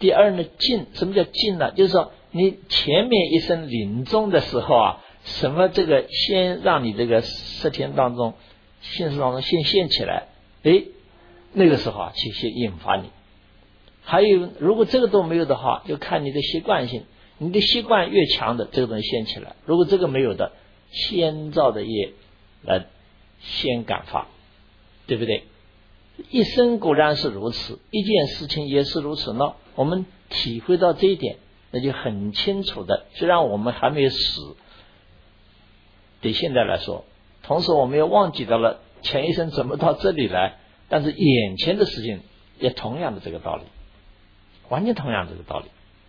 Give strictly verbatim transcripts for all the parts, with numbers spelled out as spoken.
第二呢，尽，什么叫尽呢？就是说你前面一声临终的时候啊，什么这个先让你这个十天当中现实当中先现起来，诶，那个时候啊去先引发你。还有如果这个都没有的话，就看你的习惯性，你的习惯越强的，这个东西先起来，如果这个没有的，先造的业来先感发，对不对？一生果然是如此，一件事情也是如此呢。我们体会到这一点，那就很清楚的，虽然我们还没有死，对现在来说，同时我们也忘记到了前一生怎么到这里来，但是眼前的事情也同样的这个道理，完全同样这个道理。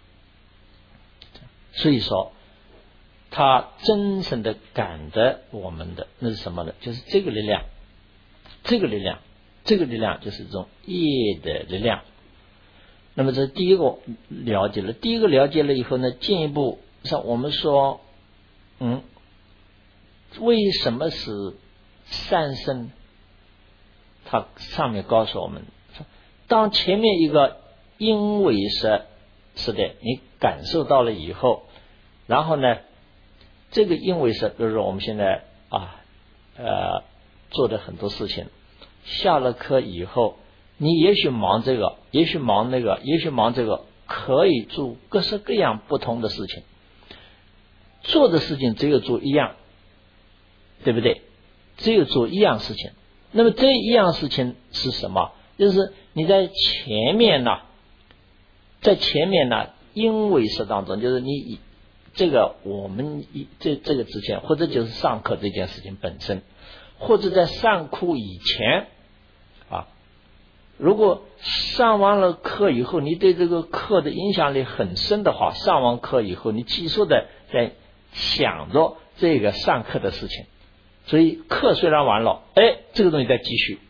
所以说他真诚的感得我们的那是什么呢？就是这个力量，这个力量，这个力量就是这种业的力量。那么这第一个了解了，第一个了解了以后呢，进一步像我们说，嗯，为什么是善生？他上面告诉我们，当前面一个因为是是的，你感受到了以后，然后呢，这个因为是，比如说我们现在啊呃做的很多事情，下了课以后，你也许忙这个，也许忙那个，也许忙这个，可以做各式各样不同的事情，做的事情只有做一样，对不对？只有做一样事情。那么这一样事情是什么？就是你在前面呢，在前面呢，因为是当中，就是你这个我们这这个之前，或者就是上课这件事情本身，或者在上课以前啊，如果上完了课以后，你对这个课的影响力很深的话，上完课以后，你继续的在想着这个上课的事情。所以课虽然完了，哎，这个东西在继续。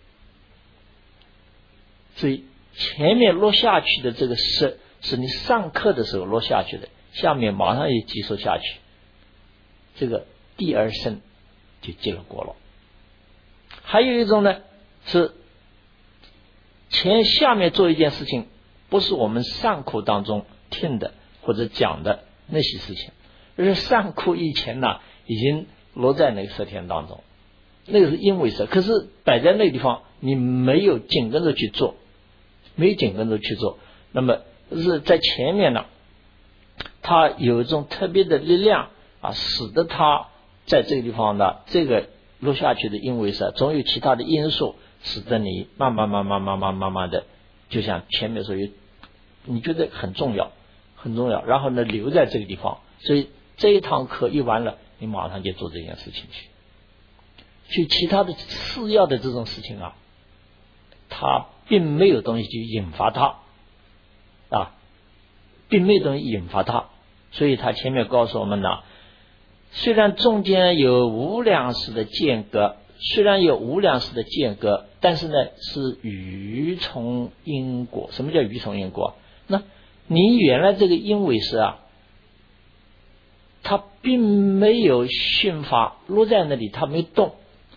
所以前面落下去的这个是是你上课的时候落下去的，下面马上也继续下去，这个第二声就结了果了。还有一种呢，是前下面做一件事情，不是我们上课当中听的或者讲的那些事情，而是上课以前呢已经落在那个十天当中，那个是因为是，可是摆在那个地方，你没有紧跟着去做，没有紧跟着去做，那么是在前面呢，它有一种特别的力量啊，使得它在这个地方呢，这个落下去的因为是，总有其他的因素，使得你慢慢慢慢慢慢慢慢的，就像前面说有，你觉得很重要，很重要，然后呢留在这个地方，所以这一堂课一完了，你马上就做这件事情去，去其他的次要的这种事情啊，它并没有东西去引发它啊，并没有东西引发它，所以他前面告诉我们呢，虽然中间有无量世的间隔，虽然有无量世的间隔，但是呢是余从因果。什么叫余从因果？那你原来这个因为是啊，它并没有训发，落在那里，它没动。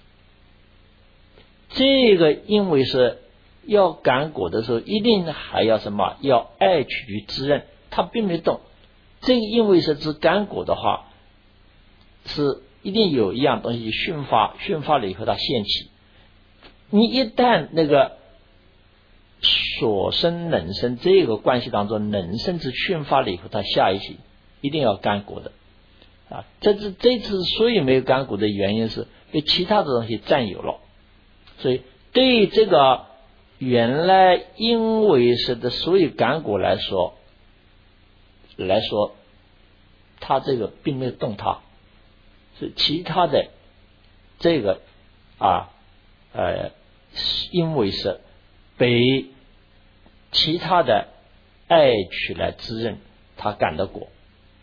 这个因为是要感果的时候，一定还要什么？要爱取滋润，它并没动。这个因为是指感果的话，是一定有一样东西训发，训发了以后它现起。你一旦那个所生能生这个关系当中，能生之训发了以后，它下一期一定要干果的啊。这次这次所以没有干果的原因是被其他的东西占有了，所以对这个原来因为是的所有干果来说来说，它这个并没有动它，是其他的这个啊呃因为是被其他的爱取来滋润它感的果，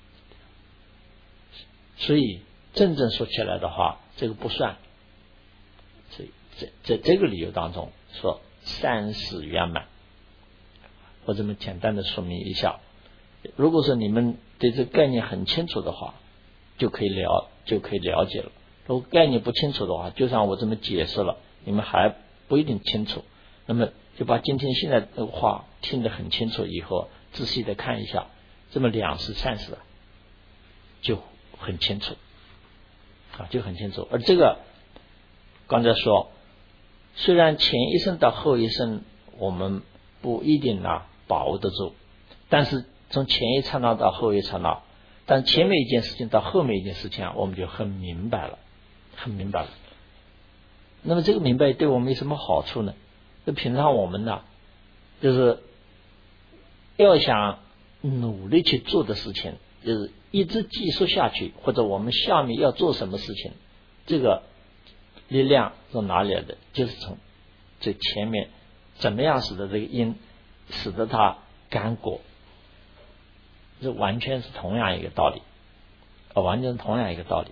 所以真正说起来的话，这个不算。所以在在这个理由当中说三世圆满，我这么简单的说明一下。如果说你们对这个概念很清楚的话，就可以了就可以了解了。如果概念不清楚的话，就像我这么解释了，你们还不一定清楚，那么就把今天现在这个话听得很清楚以后， 仔细的看一下，这么两世三世啊，就很清楚啊，就很清楚。而这个刚才说，虽然前一生到后一生我们不一定啊把握得住，但是从前一刹那到后一刹那，但前面一件事情到后面一件事情啊，我们就很明白了，很明白了。那么这个明白对我们有什么好处呢？就平常我们呢，就是要想努力去做的事情，就是一直继续下去，或者我们下面要做什么事情，这个力量从哪里来的？就是从这前面怎么样使得这个因使得它感果，这完全是同样一个道理，啊，完全是同样一个道理。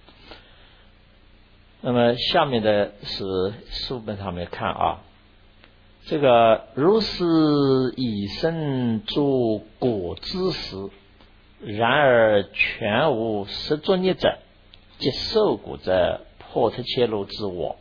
那么下面的是书本上面看啊，这个如是以身作果之时，然而全无实作孽者，即受果者破特切罗之我。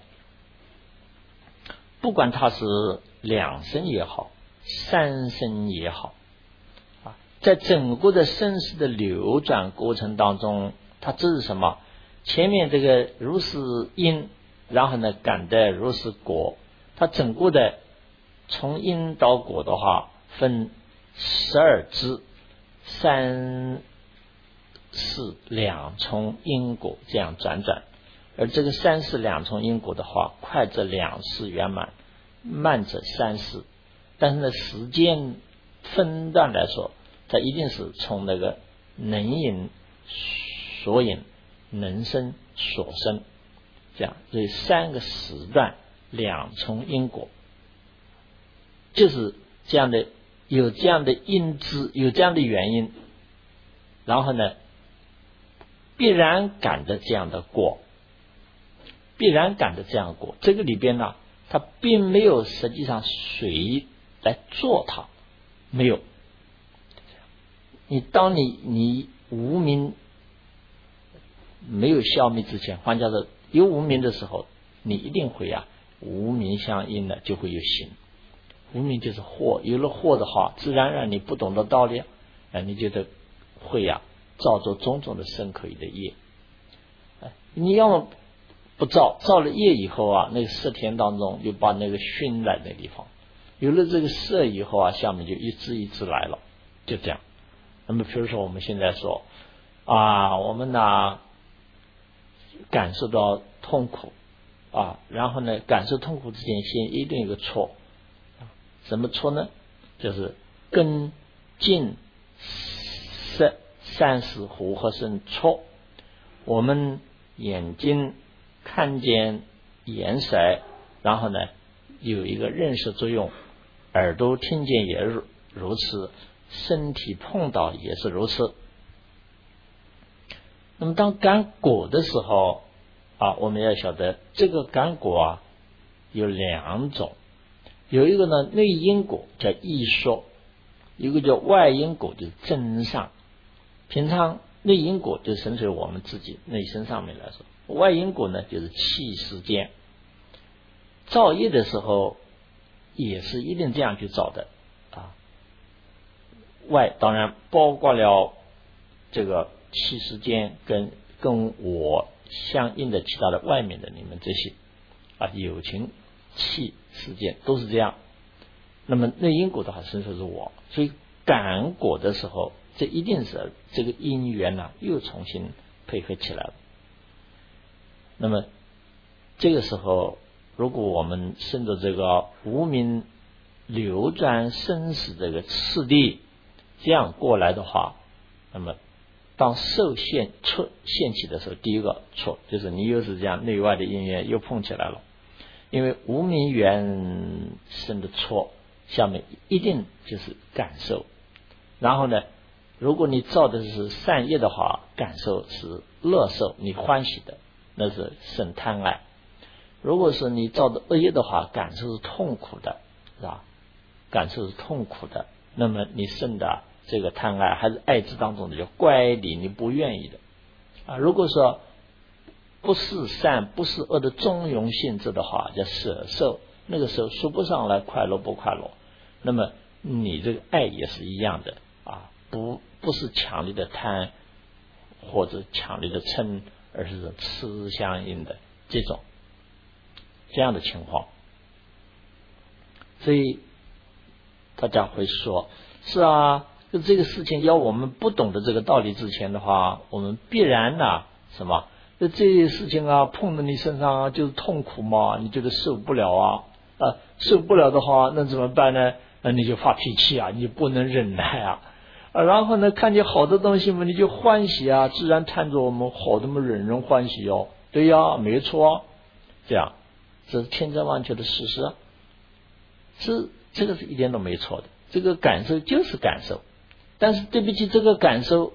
不管他是两生也好，三生也好啊，在整个的生死的流转过程当中，它这是什么？前面这个如是因，然后呢感的如是果，它整个的从因到果的话，分十二支，三世两重因果这样转转。而这个三世两重因果的话，快则两世圆满，慢则三世。但是呢，时间分段来说，它一定是从那个能引所引，能生所生，这样，所以三个时段两重因果，就是这样的，有这样的因支，有这样的原因，然后呢，必然感的这样的果，必然感的这样的果。这个里边呢，它并没有实际上谁来做它，没有。你当你你无明没有消灭之前，换句话说，有无明的时候，你一定会啊，无明相应的就会有行。无明就是惑，有了惑的话，自然让你不懂得道理，啊，你觉得会呀、啊，造作种种的身口意的业。啊，你要么不造，造了业以后啊，那个色田当中就把那个熏在那地方，有了这个色以后啊，下面就一支一支来了，就这样。那么，比如说我们现在说啊，我们呢感受到痛苦啊，然后呢，感受痛苦之前先一定有个错，什么错呢？就是根净色三识和合生错。我们眼睛看见颜色，然后呢有一个认识作用，耳朵听见也如如此，身体碰到也是如此。那么当感果的时候啊，我们要晓得这个感果啊有两种，有一个呢内因果叫意说，一个叫外因果就是真上。平常内因果就纯粹我们自己内身上面来说，外因果呢就是气时间。造业的时候也是一定这样去造的啊。外当然包括了这个气时间跟跟我相应的其他的外面的你们这些啊有情气时间都是这样。那么内因果的话纯粹是我，所以感果的时候，这一定是这个因缘呢、啊、又重新配合起来了。那么这个时候，如果我们顺着这个无明流转生死这个次第这样过来的话，那么当受现错现起的时候，第一个错就是你又是这样内外的因缘又碰起来了，因为无明缘生的错，下面一定就是感受。然后呢，如果你造的是善业的话，感受是乐受，你欢喜的，那是生贪爱。如果是你造的恶业的话，感受是痛苦的，是吧？感受是痛苦的，那么你生的这个贪爱还是爱之当中的叫乖离，你不愿意的啊。如果说不是善不是恶的中庸性质的话，叫舍受，那个时候说不上来快乐不快乐。那么你这个爱也是一样的啊，不不是强烈的贪或者强烈的嗔，而是痴相应的这种这样的情况。所以大家会说，是啊，就这个事情要我们不懂得这个道理之前的话，我们必然呢、啊、什么？那这些事情啊，碰到你身上啊，就是痛苦嘛，你觉得受不了啊，啊，受不了的话，那怎么办呢？那你就发脾气啊，你不能忍耐啊，啊，然后呢，看见好的东西嘛，你就欢喜啊，自然看着我们好的嘛，人人欢喜哦，对呀，没错啊，这样，这是千真万确的事实啊，是这个是一点都没错的，这个感受就是感受，但是对不起，这个感受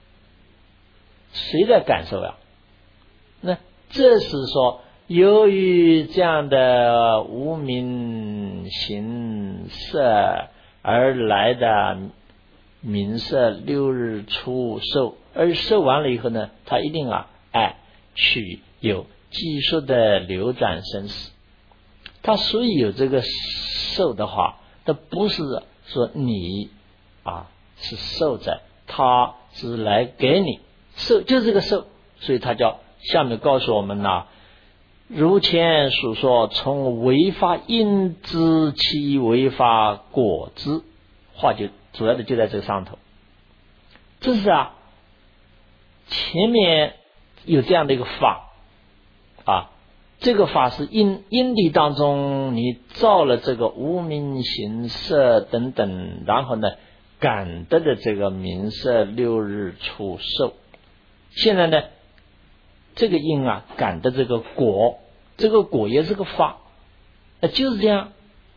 谁在感受呀？那这是说，由于这样的无明行识而来的名色六日出受，而受完了以后呢，他一定啊爱取有技术的流转生死。他所以有这个受的话，它不是说你啊是受者，他是来给你受，就是这个受，所以他叫。下面告诉我们呢，如前所说，从违法因知其违法果知，话就主要的就在这个上头。这是啊，前面有这样的一个法啊，这个法是因因地当中你造了这个无明行识等等，然后呢感得的这个名色六日出受，现在呢。这个因啊，感的这个果，这个果也是个法，呃，就是这样。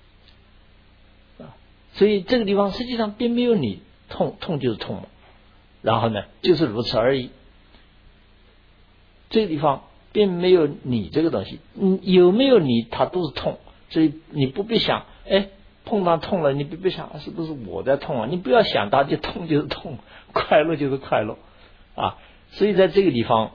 所以这个地方实际上并没有你痛，痛就是痛嘛，然后呢，就是如此而已。这个地方并没有你这个东西，嗯，有没有你，它都是痛，所以你不必想，哎，碰到痛了，你不必想是不是我在痛啊？你不要想它，就痛就是痛，快乐就是快乐啊。所以在这个地方。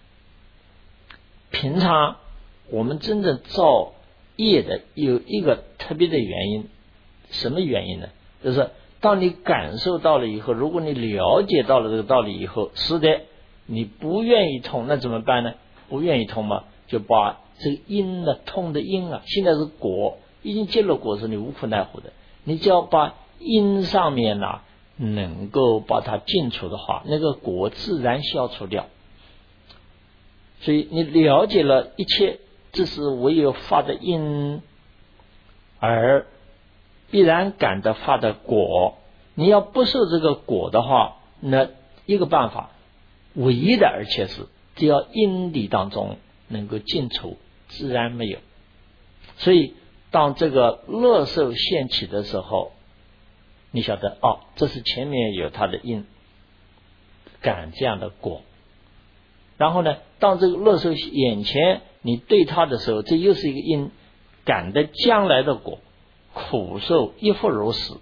平常我们真正造业的有一个特别的原因，什么原因呢？就是当你感受到了以后，如果你了解到了这个道理以后，是的，你不愿意痛，那怎么办呢？不愿意痛嘛，就把这个因呢，痛的因啊，现在是果，已经结了果，是你无可奈何的。你只要把因上面呢、啊，能够把它尽除的话，那个果自然消除掉。所以你了解了一切，这是唯有发的因，而必然感的发的果。你要不受这个果的话，那一个办法，唯一的，而且是只要因地当中能够尽除，自然没有。所以当这个乐受现起的时候，你晓得哦，这是前面有它的因，感这样的果。然后呢，当这个乐受眼前你对它的时候，这又是一个因，感的将来的果，苦受亦复如是，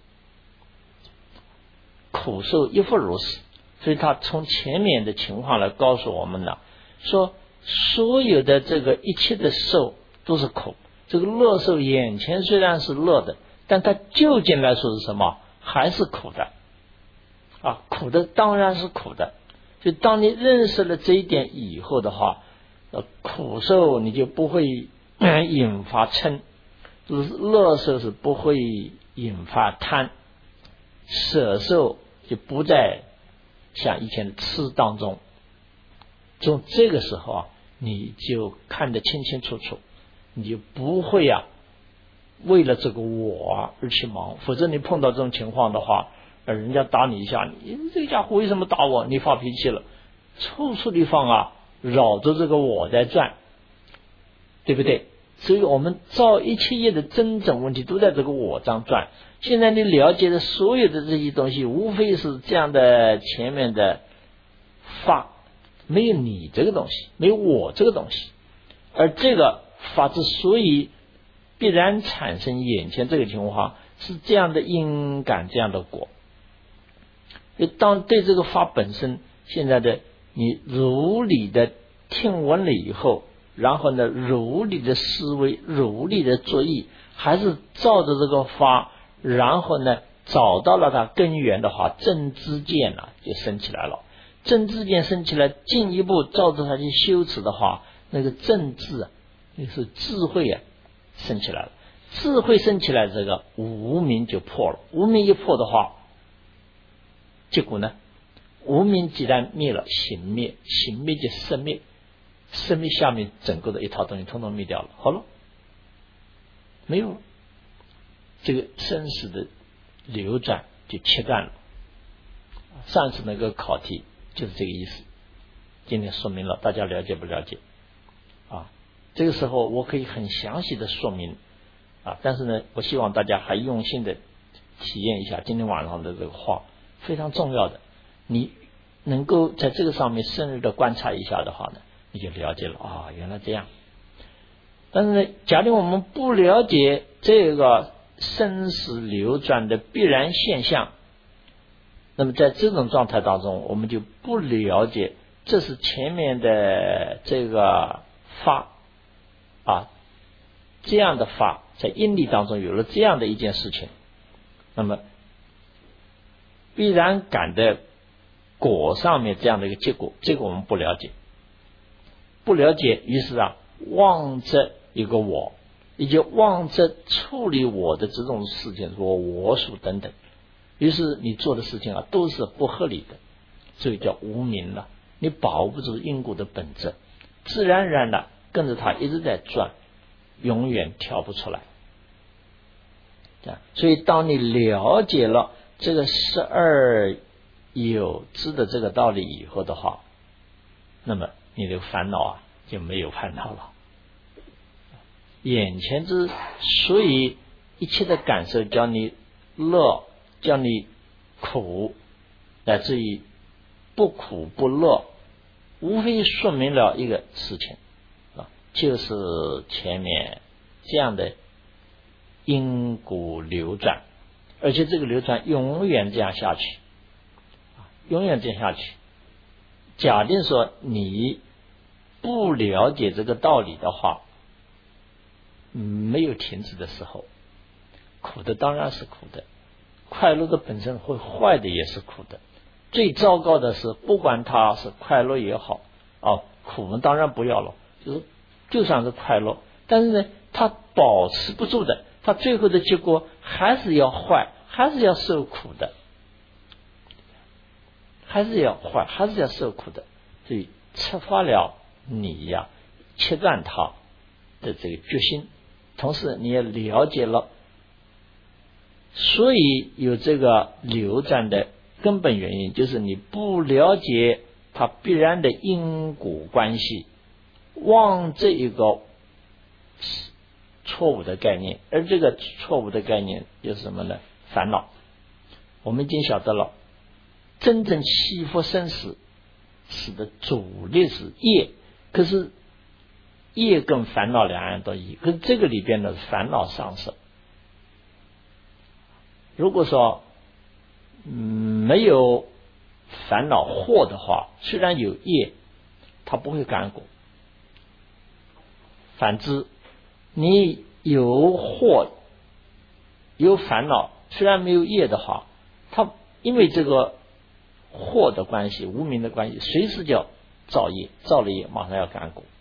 苦受亦复如是。所以他从前面的情况来告诉我们了，说所有的这个一切的受都是苦，这个乐受眼前虽然是乐的，但它究竟来说是什么？还是苦的啊，苦的当然是苦的。就当你认识了这一点以后的话，呃，苦受你就不会引发嗔，就是乐受是不会引发贪，舍受就不再像以前的痴当中。从这个时候啊，你就看得清清楚楚，你就不会啊为了这个我而去忙，否则你碰到这种情况的话。呃，人家打你一下，你这家伙为什么打我？你发脾气了，处处地方啊绕着这个我在转，对不对？所以我们造一切业的真正问题都在这个我上转。现在你了解的所有的这些东西，无非是这样的前面的法，没有你这个东西，没有我这个东西，而这个法之所以必然产生眼前这个情况，是这样的因感，这样的果。当对这个法本身，现在的你如理的听闻了以后，然后呢如理的思维，如理的作意，还是照着这个法，然后呢找到了它根源的话，正知见啊就升起来了。正知见升起来，进一步照着它去修持的话，那个正智啊，那是智慧啊升起来了。智慧升起来，这个无明就破了。无明一破的话，结果呢，无明既然灭了，行灭，行灭就生灭，生灭下面整个的一套东西通通灭掉了，好了，没有了，这个生死的流转就切断了。上次那个考题就是这个意思，今天说明了，大家了解不了解啊？这个时候我可以很详细的说明啊，但是呢，我希望大家还用心的体验一下今天晚上的这个话，非常重要的。你能够在这个上面深入的观察一下的话呢，你就了解了啊，原来这样。但是呢，假如我们不了解这个生死流转的必然现象，那么在这种状态当中，我们就不了解这是前面的这个法啊，这样的法在因力当中有了这样的一件事情，那么必然感的果上面这样的一个结果，这个我们不了解，不了解，于是啊，妄着一个我，也就妄着处理我的这种事情，说我属等等，于是你做的事情啊都是不合理的，所以叫无明了。你把握不住因果的本质，自然而然的跟着它一直在转，永远跳不出来。所以当你了解了这个十二有支的这个道理以后的话，那么你的烦恼啊就没有烦恼了。眼前之所以一切的感受叫你乐，叫你苦，乃至于不苦不乐，无非说明了一个事情啊，就是前面这样的因果流转，而且这个流转永远这样下去，永远这样下去。假定说你不了解这个道理的话，没有停止的时候，苦的当然是苦的，快乐的本身会坏的也是苦的。最糟糕的是，不管它是快乐也好啊，苦呢当然不要了，就是就算是快乐，但是呢，它保持不住的，它最后的结果还是要坏，还是要受苦的，还是要坏，还是要受苦的。所以触发了你呀切断它的这个决心，同时你也了解了，所以有这个流转的根本原因，就是你不了解它必然的因果关系，忘这一个错误的概念，而这个错误的概念就是什么呢？烦恼。我们已经晓得了，真正起伏生死使的主力是业，可是业跟烦恼两样都一，可是这个里边的烦恼上升。如果说嗯没有烦恼惑的话，虽然有业，它不会感果。反之，你有惑有烦恼，虽然没有业的话，它因为这个惑的关系，无明的关系，随时就要造业，造了业马上要感果。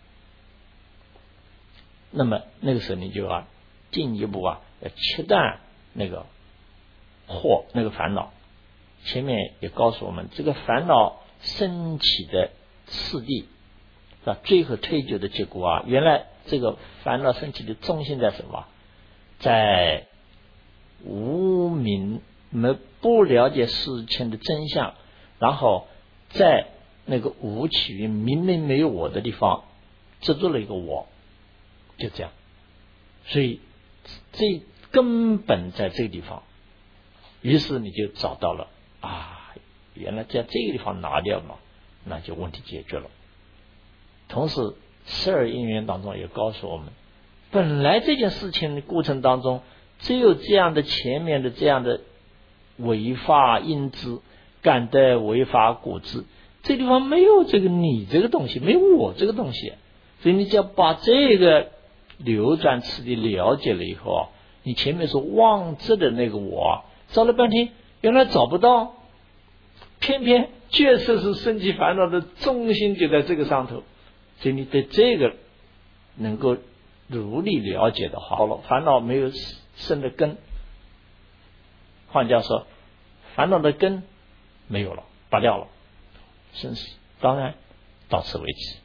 那么那个时候你就要进一步啊，要切断那个惑，那个烦恼。前面也告诉我们，这个烦恼升起的次第啊，最后推究的结果啊，原来这个烦恼升起的中心在什么？在无明，没不了解事情的真相，然后在那个无起于明明没有我的地方执着了一个我，就这样。所以这根本在这个地方，于是你就找到了啊，原来在这个地方拿掉了，那就问题解决了。同时十二因缘当中也告诉我们，本来这件事情的过程当中，只有这样的前面的这样的违法因知感的违法果知，这地方没有这个你这个东西，没有我这个东西，所以你只要把这个流转次第了解了以后，你前面所妄知的那个我找了半天原来找不到，偏偏确实是升起烦恼的中心就在这个上头，所以你对这个能够如理了解的话，好了，烦恼没有生的根，换句话说，烦恼的根没有了，拔掉了，生死当然到此为止。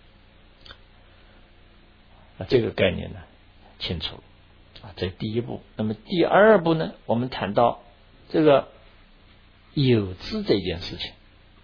那这个概念呢清楚了啊，这第一步。那么第二步呢，我们谈到这个有知这件事情，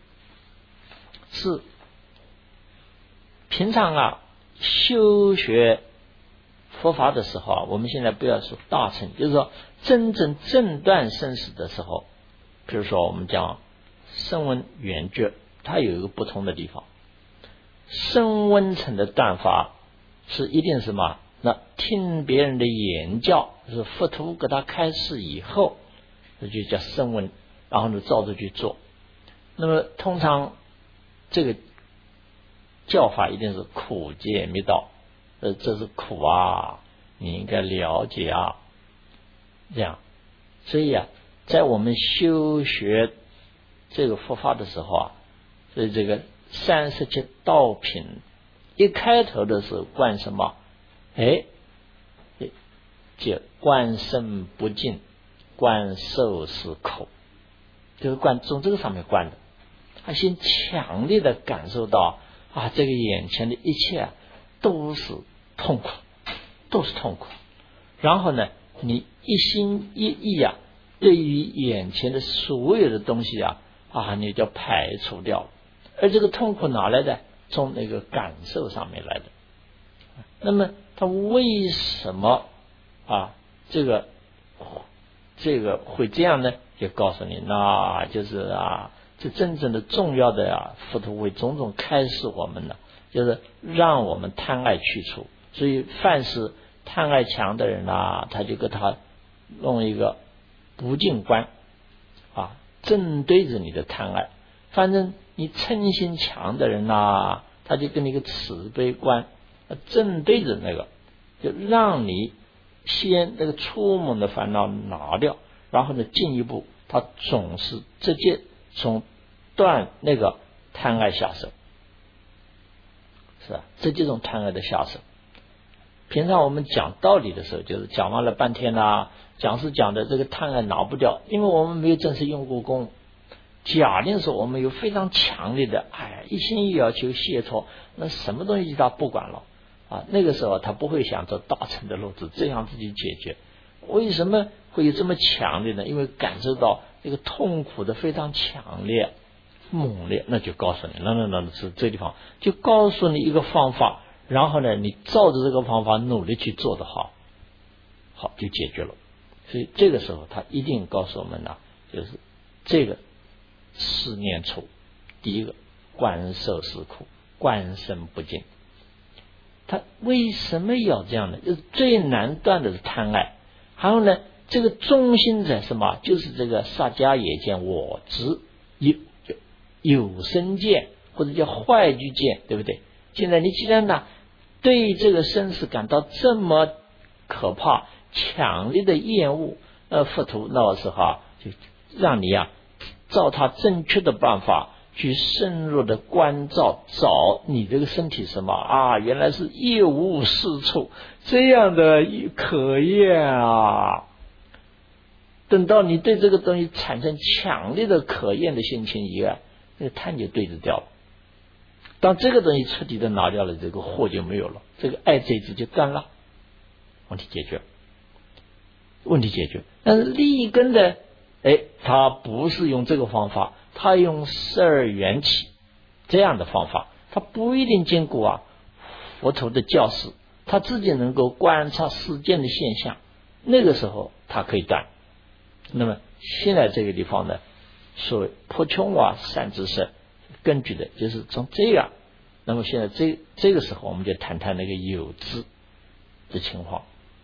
是平常啊修学佛法的时候啊，我们现在不要说大乘，就是说真正证断生死的时候，比如说我们讲声闻缘觉，它有一个不同的地方。声闻乘的断法是一定什么？那听别人的言教，就是佛陀给他开示以后，这就叫声闻，然后呢照着去做。那么通常这个教法一定是苦戒灭道，呃，这是苦啊，你应该了解啊，这样。所以啊，在我们修学这个佛法的时候啊，所以这个三十七道品一开头的时候观什么？哎，就观身不净，观受是苦，就是观从这个上面观的。他先强烈的感受到啊，这个眼前的一切啊都是痛苦，都是痛苦。然后呢，你一心一意啊，对于眼前的所有的东西啊啊，你就排除掉了。而这个痛苦哪来的？从那个感受上面来的。那么他为什么啊这个这个会这样呢？就告诉你，那就是啊，这真正的重要的啊，佛陀会种种开示我们呢，就是让我们贪爱去除。所以凡是贪爱强的人啊，他就给他弄一个不净观啊，正对着你的贪爱。反正你嗔心强的人啊，他就跟你一个慈悲观，正对着那个，就让你先那个初猛的烦恼拿掉，然后呢进一步他总是直接从断那个贪爱下手，是吧？这几种贪爱的下手。平常我们讲道理的时候，就是讲完了半天啦、啊，讲是讲的这个贪爱拿不掉，因为我们没有正式用过功。假定说我们有非常强烈的哎一心一意要求解脱，那什么东西他不管了啊？那个时候他不会想着大乘的路子这样自己解决。为什么会有这么强烈呢？因为感受到这个痛苦的非常强烈猛烈，那就告诉你，那那那是这地方就告诉你一个方法，然后呢你照着这个方法努力去做的好，好就解决了。所以这个时候他一定告诉我们呢，就是这个四念处，第一个观受是苦，观身不净。他为什么要这样呢？就是最难断的是贪爱。还有呢，这个中心在什么？就是这个萨迦耶见我执有有生见，或者叫坏聚见，对不对？现在你既然呢对这个生死感到这么可怕、强烈的厌恶，呃，佛陀那时候啊，就让你啊照他正确的办法去深入的关照，找你这个身体什么啊，原来是一无是处，这样的可厌啊。等到你对这个东西产生强烈的可厌的心情以外，那个贪就对着掉了。当这个东西彻底的拿掉了，这个祸就没有了，这个爱这一支就断了，问题解决，问题解决。但是立根的哎，他不是用这个方法，他用十二缘起这样的方法，他不一定经过啊佛陀的教示，他自己能够观察世间的现象，那个时候他可以断。那么现在这个地方呢，所谓破穷啊善知识，根据的就是从这样。那么现在这这个时候，我们就谈谈那个有知的情况。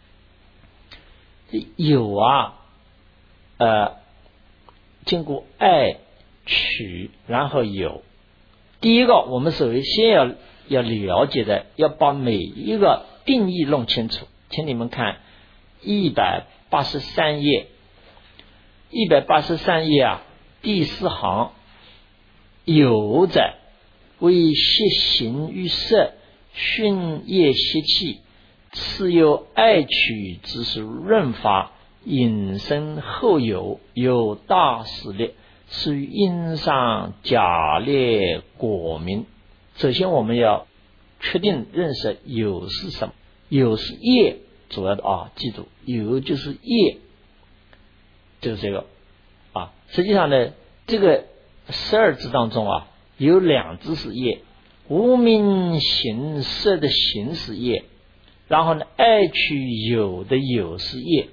有啊，呃。经过爱取，然后有。第一个，我们首先要要了解的，要把每一个定义弄清楚。请你们看一百八十三页， 一百八十三页啊，第四行，有者为邪形于色，熏液邪气，次有爱取之是润发，引生后有，有大势力，是于因上假列果名。首先我们要确定认识有是什么，有是业，主要的啊，记住有就是业，就是这个啊。实际上呢，这个十二支当中啊，有两支是业，无名行色的行是业，然后呢，爱取有的有是业。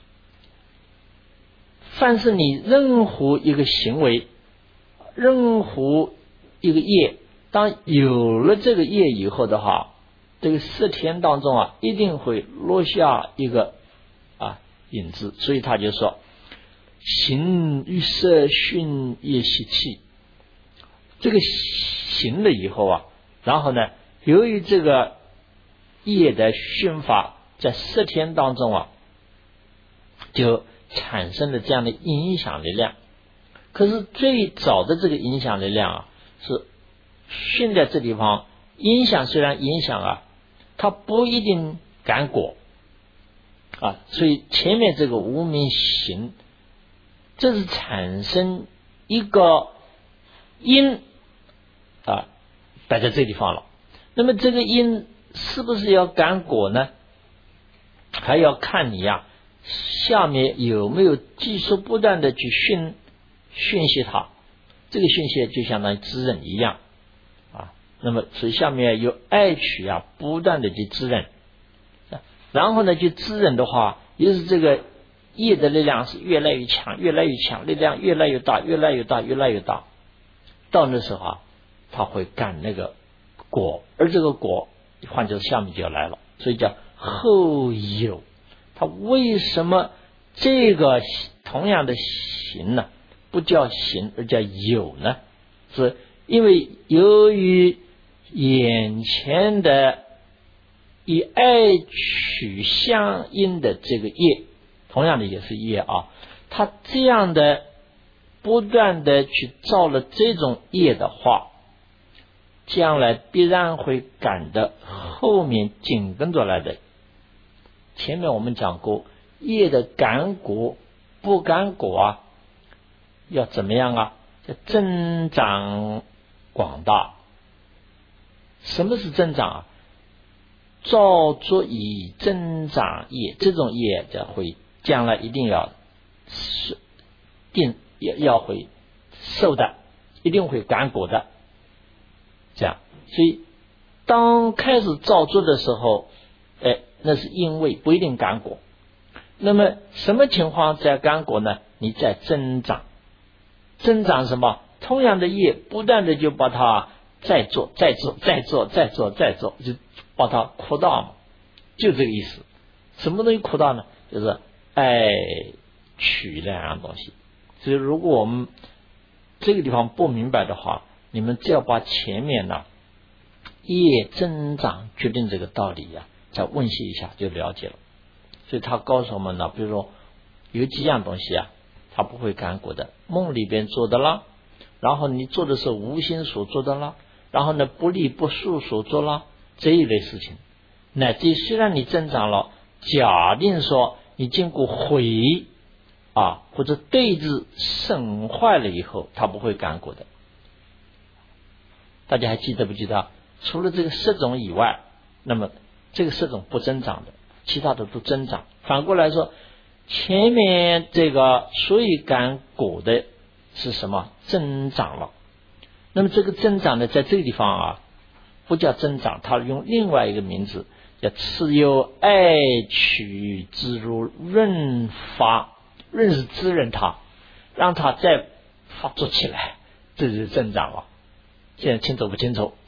凡是你任何一个行为，任何一个业，当有了这个业以后的话，这个色天当中啊，一定会落下一个啊影子，所以他就说行于色，熏业习气。这个行了以后啊，然后呢，由于这个业的熏发，在色天当中啊，就产生了这样的影响力量。可是最早的这个影响力量啊，是熏在这地方，影响虽然影响啊，它不一定感果啊，所以前面这个无名行，这是产生一个因啊，摆在这地方了。那么这个因是不是要感果呢？还要看你呀、啊，下面有没有继续不断的去熏熏习它，这个熏习就相当于滋润一样啊。那么所以下面有爱取啊，不断的去滋润，然后呢，去滋润的话，也是这个业的力量是越来越强，越来越强，力量越来越大，越来越大，越来越大。到那时候啊，它会感那个果，而这个果换就是下面就要来了，所以叫后有。它为什么这个同样的行呢，不叫行而叫有呢？是因为由于眼前的以爱取相应的这个业，同样的也是业啊，它这样的不断的去造了这种业的话，将来必然会感的后面紧跟着来的。前面我们讲过，业的感果不感果啊，要怎么样啊？叫增长广大。什么是增长啊？造作以增长业，这种业就会将来一定要定要要会受的，一定会感果的。这样，所以当开始造作的时候，哎，那是因为不一定感果。那么什么情况在感果呢？你在增长，增长什么？同样的业，不断的就把它再做，再做，再做，再做，再做，就把它扩大嘛，就这个意思。什么东西扩大呢？就是爱取两样东西。所以如果我们这个地方不明白的话，你们只要把前面呢业增长决定这个道理呀、啊，再温习一下就了解了。所以他告诉我们呢，比如说有几样东西啊，他不会感果的，梦里边做的啦，然后你做的是无心所做的啦，然后呢不立不树所做啦，这一类事情，乃至虽然你增长了，假定说你经过毁啊或者对峙损坏了以后，他不会感果的。大家还记得不记得？除了这个色种以外，那么这个色种不增长的，其他的都增长。反过来说，前面这个所以感果的是什么？增长了。那么这个增长呢，在这个地方啊，不叫增长，它用另外一个名字叫次有爱取之如润发，润是滋润它，让它再发作起来，这就是增长了。现在清楚不清楚？